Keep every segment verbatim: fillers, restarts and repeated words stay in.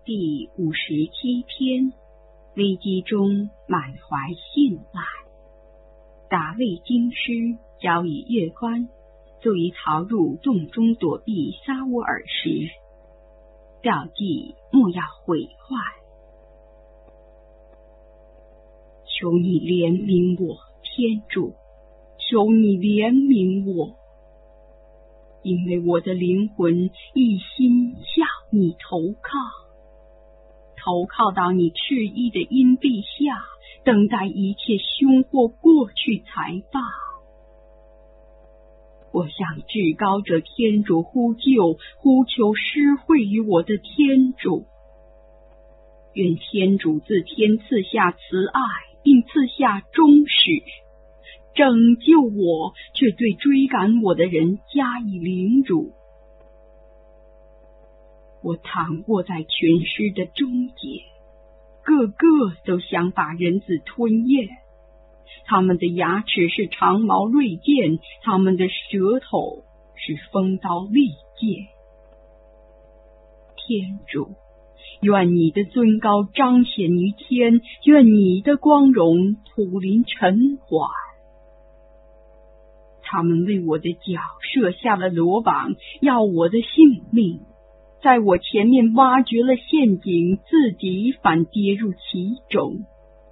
第五十七篇，危机中满怀信赖。打魏京师，交以乐官，卒于曹入洞中躲避撒乌尔时，标记莫要毁坏。求你怜悯我，天主，求你怜悯我，因为我的灵魂一心向你投靠，投靠到你赤衣的荫蔽下，等待一切凶祸过去才罢。我向至高者天主呼救，呼求施惠于我的天主。愿天主自天赐下慈爱，并赐下忠实，拯救我，却对追赶我的人加以凌辱。我躺卧在群尸的中间，个个都想把人子吞咽，他们的牙齿是长矛锐剑，他们的舌头是锋刀利剑。天主，愿你的尊高彰显于天，愿你的光荣普临尘寰。他们为我的脚设下了罗网，要我的性命，在我前面挖掘了陷阱，自己反跌入其中。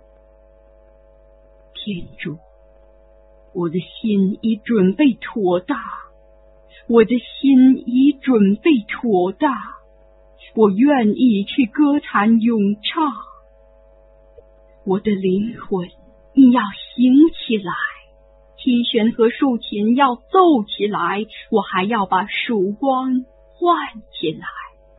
天主，我的心已准备妥当，我的心已准备妥当，我愿意去歌坛咏唱。我的灵魂，你要醒起来，琴弦和竖琴要奏起来，我还要把曙光唤起来。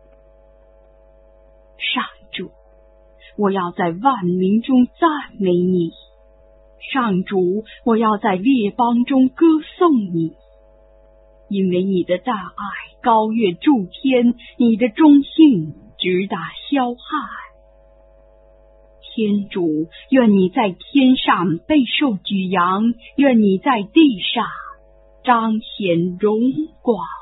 上主，我要在万民中赞美你，上主，我要在列邦中歌颂你，因为你的大爱高越诸天，你的忠信直达霄汉。天主，愿你在天上备受举扬，愿你在地上彰显荣光。